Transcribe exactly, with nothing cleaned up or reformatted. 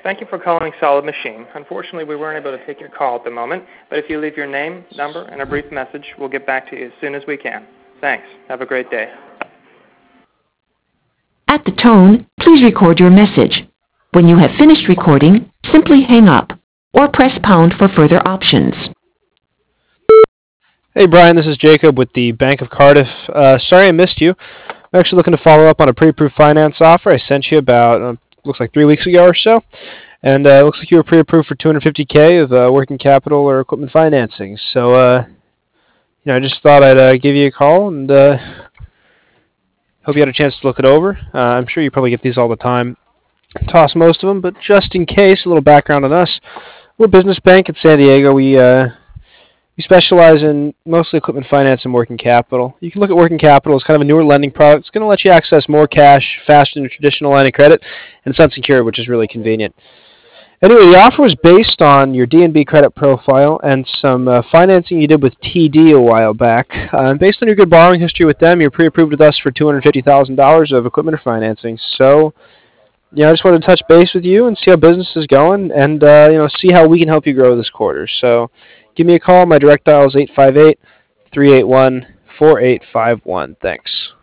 Thank you for calling Solid Machine. Unfortunately, we weren't able to take your call at the moment, but if you leave your name, number, and a brief message, we'll get back to you as soon as we can. Thanks. Have a great day. At the tone, please record your message. When you have finished recording, simply hang up or press pound for further options. Hey Brian, this is Jacob with the Bank of Cardiff. Uh, sorry I missed you. I'm actually looking to follow up on a pre-approved finance offer I sent you about, uh, looks like three weeks ago or so. And uh, it looks like you were pre-approved for two hundred fifty K of uh, working capital or equipment financing. So, uh, you know, I just thought I'd uh, give you a call and uh, hope you had a chance to look it over. Uh, I'm sure you probably get these all the time. Toss most of them, but just in case, a little background on us. We're a business bank in San Diego. We uh, we specialize in mostly equipment finance and working capital. You can look at working capital as kind of a newer lending product. It's going to let you access more cash faster than a traditional line of credit, and it's unsecured, which is really convenient. Anyway, the offer was based on your D N B credit profile and some uh, financing you did with T D a while back. Uh, and based on your good borrowing history with them, you're pre-approved with us for two hundred fifty thousand dollars of equipment or financing. So, you know, I just wanted to touch base with you and see how business is going and, uh, you know, see how we can help you grow this quarter. So give me a call. My direct dial is eight five eight, three eight one, four eight five one. Thanks.